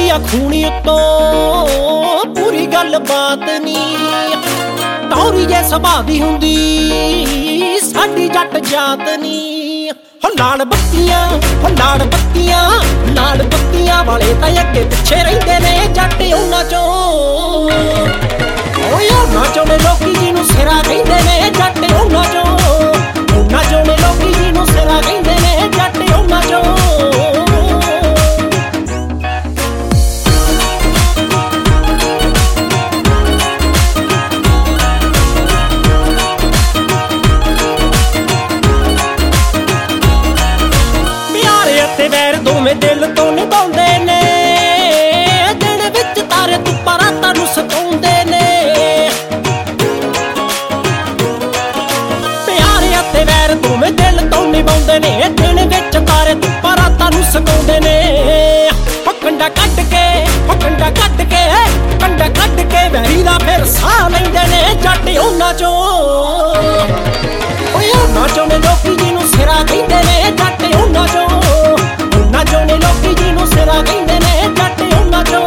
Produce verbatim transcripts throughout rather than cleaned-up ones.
ਹੁੰਦੀ ਆ ਖੂਣੀ ਉੱਤੋਂ ਪੂਰੀ ਗੱਲ ਬਾਤ ਨੀ ਟੌਰੀ ਜੇ ਸੁਭਾਅ ਦੀ ਹੁੰਦੀ ਸਾਡੀ ਜੱਟ ਜਾਤ ਨੀ ਹੋ ਲਾਲ ਬੱਤੀਆਂ ਹੋ ਲਾਲ ਬੱਤੀਆਂ ਲਾਲ ਬੱਤੀਆਂ ਵਾਲੇ ਤਾਂ ਅੱਗੇ ਪਿੱਛੇ ਰਹਿੰਦੇ ਨੇ ਜੱਟ ਉਹਨਾਂ ਚੋਂ ਓਏ ਉਹਨਾਂ ਚੋਂ ਨੇ ਲੋਕੀ ਜਿਹਨੂੰ ਸਿਰਾ ਕਹਿੰਦੇ ਨੇ ਜੱਟ ਉਹਨਾਂ ਚੋਂ ਉਹਨਾਂ ਚੋਂ ਨੇ ਲੋਕੀ ਜਿਹਨੂੰ ਸਿਰਾ ਕਹਿੰਦੇ ਨੇ ਜੱਟ ਉਹਨਾਂ ਚੋਂ ਦੋਵੇਂ ਦਿਲ ਤੋਂ ਨਿਭਾਉਂਦੇ ਨੇ ਦਿਨ ਵਿੱਚ ਤਾਰੇ ਧੁੱਪਾਂ ਰਾਤਾਂ ਨੂੰ ਸਤਾਉਂਦੇ ਨੇ ਪਿਆਰ ਅਤੇ ਵੈਰ ਦੋਵੇਂ ਦਿਲ ਤੋਂ ਨਿਭਾਉਂਦੇ ਨੇ ਦਿਨ ਵਿੱਚ ਤਾਰੇ ਧੁੱਪਾਂ ਰਾਤਾਂ ਨੂੰ ਸਤਾਉਂਦੇ ਨੇ ਹੋ ਕੰਡਾ ਕੱਢ ਕੇ ਹੋ ਕੰਡਾ ਕੱਢ ਕੇ ਕੰਡਾ ਕੱਢ ਕੇ ਵੈਰੀ ਦਾ ਫਿਰ ਸਾਹ ਲੈਂਦੇ ਨੇ ਜੱਟ ਉਹਨਾਂ ਚੋਂ ਓਏ ਉਹਨਾਂ ਚੋਂ ਨੇ ਲੋਕੀ ਜਿਹਨੂੰ ਸਿਰਾ ਕਹਿੰਦੇ ਨੇ ਜੱਟ ਉਹਨਾਂ ਚੋਂ ਉਹਨਾਂ ਚੋਂ ਨੇ ਲੋਕੀ ਜਿਹਨੂੰ ਸਿਰਾ ਕਹਿੰਦੇ ਨੇ ਜੱਟ ਉਹਨਾਂ ਚੋਂ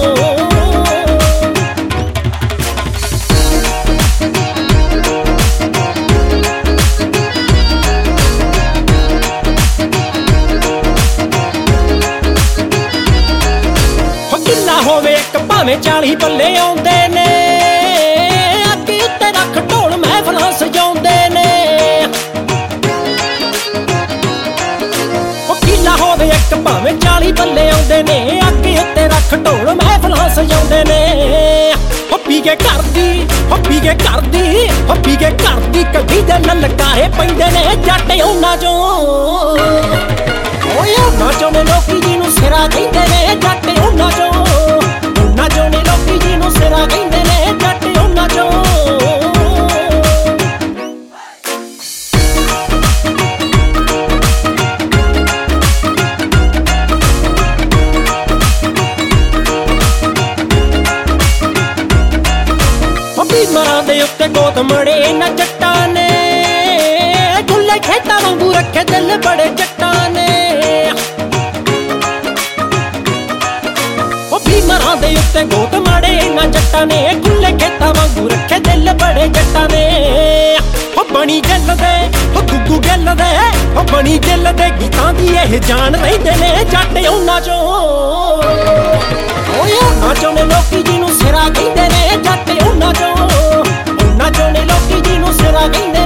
ਹੋ ਕਿੰਨਾ ਹੋਵੇ ਇੱਕ ਭਾਵੇਂ ਚਾਲੀ ਪੱਲੇ ਆਉਂਦੇ ਨੇ ਅੱਗੇ ਉੱਤੇ ਰੱਖ ਢੋਲ ਮਹਿਫਲਾਂ ਸਜਾਉਂਦੇ ਨੇ ਹੋਵੇ ਇੱਕ ਭਾਵੇਂ ਚਾਲੀ ਬੱਲੇ ਆਉਂਦੇ ਨੇ ਅੱਗੇ ਉੱਤੇ ਰੱਖ ਢੋਲ ਮਹਿਫਲਾਂ ਸਜਾਉਂਦੇ ਨੇ ਹੋ ਪੀ ਕੇ ਕਰਦੀ ਹੋ ਪੀ ਕੇ ਕਰਦੀ ਹੋ ਪੀ ਕੇ ਕਰਦੀ ਕੱਢੀ ਦੇ ਲਲਕਾਰੇ ਪੈਂਦੇ ਨੇ ਜੱਟ ਉਹਨਾਂ ਚੋਂ ਓਏ ਉਹਨਾਂ ਚੋਂ ਨੇ ਲੋਕੀ ਜਿਹਨੂੰ ਸਿਰਾ ਕਹਿੰਦੇ ਨੇ ਜੱਟ ਉਹਨਾਂ ਚੋਂ ਉਹਨਾਂ ਚੋਂ ਨੇ ਲੋਕੀ ਜਿਹਨੂੰ ਸਿਰਾ ਕਹਿੰਦੇ ਨੇ ਜੱਟ ਉਹਨਾਂ ਚੋਂ ਮਰਾਂ ਦੇ ਉੱਤੇ ਗੋਤ ਮੜੇ ਨਾ ਜੱਟਾਂ ਨੇ ਖੁੱਲੇ ਖੇਤਾਂ ਵਾਂਗੂ ਰੱਖੇ ਦਿਲ ਬੜੇ ਜੱਟਾਂ ਨੇ ਉਹ ਵੀ ਮਰਾਂ ਦੇ ਉੱਤੇ ਗੋਤ ਮੜੇ ਨਾ ਜੱਟਾਂ ਨੇ ਖੁੱਲੇ ਖੇਤਾਂ ਵਾਂਗੂ ਰੱਖੇ ਦਿਲ ਬੜੇ ਜੱਟਾਂ ਨੇ ਉਹ ਬਣੀ ਗਿੱਲ ਦੇ ਉਹ ਗੁੱਗੂ ਗਿੱਲ ਦੇ ਉਹ ਬਣੀ ਗਿੱਲ ਦੇ ਗੀਤਾਂ ਦੀ ਇਹ ਜਾਨ ਰਹਿੰਦੇ ਨੇ ਜੱਟ ਉਹਨਾਂ ਚੋਂ ਓਏ ਉਹਨਾਂ ਚੋਂ ਨੇ ਲੋਕੀ ਜਿਹਨੂੰ ਸਿਰਾ ਕਹਿੰਦੇ ਨੇ ਜੱਟ ਉਹਨਾਂ ਚੋਂ ਉਹਨਾਂ ਚੋਂ ਨੇ ਲੋਕੀ ਜਿਹਨੂੰ ਸਿਰਾ ਕਹਿੰਦੇ